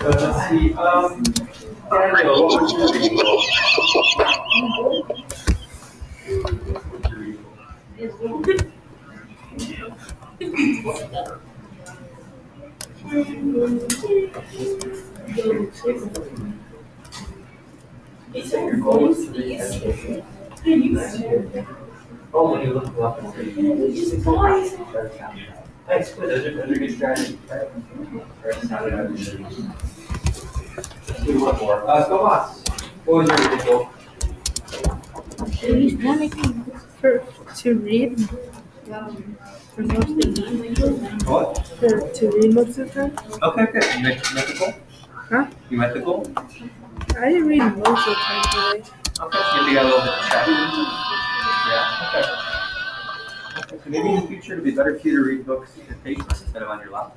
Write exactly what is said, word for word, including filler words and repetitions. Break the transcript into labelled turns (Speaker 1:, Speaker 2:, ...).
Speaker 1: Let's see. Um, Daniel, what was your reading goal? You said your goal was to read education. Oh, when you look up and see. That's good. Those are, those are good strategies, right? First, how did I do this? Let's do one more. Uh, Tomas, what was your reading goal?
Speaker 2: For to read um, for most of the time.
Speaker 1: What?
Speaker 2: For to read most of the time.
Speaker 1: Okay, okay. You met, you met the goal?
Speaker 2: Huh?
Speaker 1: You met the goal?
Speaker 2: I didn't read most of the time today.
Speaker 1: Okay, so maybe you got a little bit distracted. Yeah, okay. Okay, so maybe in the future it'll be better for you to read books at your pace instead of on your laptop.